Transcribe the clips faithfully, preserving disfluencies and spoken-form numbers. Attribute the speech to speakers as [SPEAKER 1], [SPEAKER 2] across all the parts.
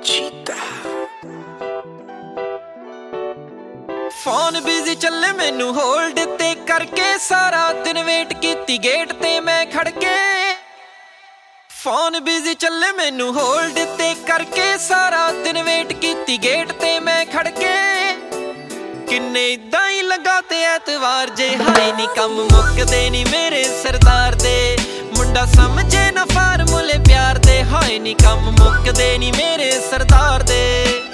[SPEAKER 1] ਚੀਤਾ
[SPEAKER 2] phone busy ਚੱਲੇ ਮੈਨੂੰ hold ਤੇ ਕਰਕੇ ਸਾਰਾ ਦਿਨ ਵੇਟ ਕੀਤੀ ਗੇਟ ਤੇ ਮੈਂ ਖੜ ਕੇ ਫੋਨ ਬਿਜ਼ੀ ਚੱਲੇ ਮੈਨੂੰ ਹੋਲਡ ਤੇ ਕਰਕੇ ਸਾਰਾ ਦਿਨ ਵੇਟ ਕੀਤੀ ਗੇਟ ਤੇ ਮੈਂ ਖੜ ਕੇ ਕਿੰਨੇ ਇਦਾਂ ਹੀ ਲਗਾ ਤੇ ਐਤਵਾਰ ਜੇ ਹਾਏ ਨੀ ਕੰਮ ਮੁੱਕਦੇ ਨੀ ਮੇਰੇ ਸਰਦਾਰ ਦੇ ਮੁੰਡਾ ਸਮਝੇ ਨਾ ਫਾਰਮੂਲੇ ਪਿਆਰ ਦੇ ਹਾਏ ਨੀ ਕੰਮ ਮੁੱਕਦੇ ਨੀ ਮੇਰੇ ਸਰਦਾਰ ਦੇ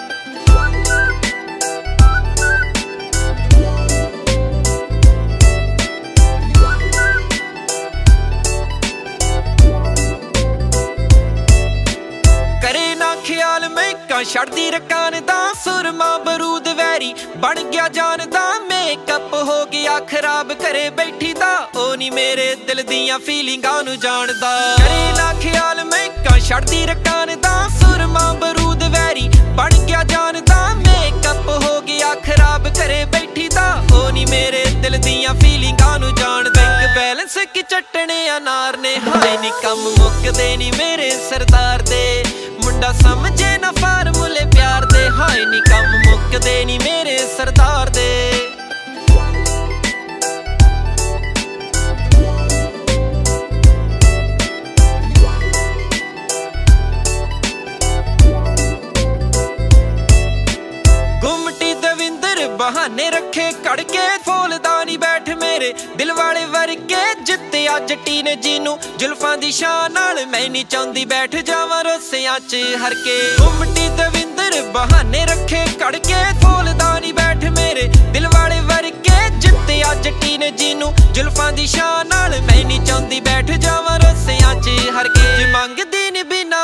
[SPEAKER 2] ਖਿਆਲ ਮੈਂ ਕਾ ਛੱਡਦੀ ਰਕਾਨ ਦਾ ਸੁਰਮਾ ਬਰੂਦ ਵੈਰੀ ਬਣ ਗਿਆ ਜਾਨ ਦਾ ਮੇਕਅਪ ਹੋ ਗਿਆ ਖਰਾਬ ਘਰੇ ਬੈਠੀ ਦਾ ਉਹ ਨੀ ਮੇਰੇ ਦਿਲ ਦੀਆਂ ਫੀਲਿੰਗਾਂ ਨੂੰ ਜਾਣਦਾ ਕਰੇ ਨਾ ਖਿਆਲ ਮੈਂ ਕਾ ਛੱਡਦੀ ਰਕਾਨ ਦਾ ਸੁਰਮਾ ਬਰੂਦ ਵੈਰੀ ਬਣ ਗਿਆ ਜਾਨ ਦਾ ਮੇਕਅਪ ਹੋ ਗਿਆ ਖਰਾਬ ਘਰੇ ਬੈਠੀ ਦਾ ਉਹ ਨੀ ਮੇਰੇ ਦਿਲ ਦੀਆਂ ਫੀਲਿੰਗਾਂ ਨੂੰ ਜਾਣਦਾ ਬੈਂਕ ਬੈਲੈਂਸ ਕੀ ਚੱਟਣੇ ਅਨਾਰ ਨੇ ਹਾਏ ਨੀ ਕੰਮ ਮੁੱਕਦੇ ਨੀ ਮੇਰੇ ਸਰਦਾਰ ਦੇ ਮੁੰਡਾ ਸਮਝੇ ਨਾ ਫਾਰਮੂਲੇ ਪਿਆਰ ਦੇ ਹਾਏ ਨੀ ਕੰਮ ਮੁੱਕਦੇ ਨੀ ਮੇਰੇ ਸਰਦਾਰ ਦੇ ਗੁੰਮਟੀ ਦਵਿੰਦਰ ਬਹਾਨੇ ਰੱਖੇ ਕੜ ਕੇ ਫੋਲਦਾ ਨੀ ਬੈਠ ਮੇਰੇ ਦਿਲ ਵਾਲੇ ਵਰਗੇ ਜਿੱਤੇ ਅੱਜ ਟੀ ਨੇ ਜਿਹਨੂੰ ਜ਼ੁਲਫਾਂ ਦੀ ਸ਼ਾਨ ਨਾਲ ਮੈਂ ਨੀ ਚਾਹੁੰਦੀ ਬੈਠ ਜਾਵਾਂ ਰੋਸਿਆਂ ਚ ਹਰ ਕੇ ਗੁੰਮਟੀ ਦਵਿੰਦਰ ਬਹਾਨੇ ਰੱਖੇ ਕੜ ਕੇ ਫੋਲਦਾ ਨੀ ਬੈਠ ਮੇਰੇ ਦਿਲ ਵਾਲੇ ਵਰਗੇ ਜਿੱਤੇ ਅੱਜ ਟੀ ਨੇ ਜਿਹਨੂੰ ਜ਼ੁਲਫਾਂ ਦੀ ਸ਼ਾਨ ਨਾਲ ਮੈਂ ਨੀ ਚਾਹੁੰਦੀ ਬੈਠ ਜਾਵਾਂ ਰੋਸਿਆਂ ਚ ਹਰ ਕੇ ਮੰਗਦੀ ਨੀ ਬਿਨਾ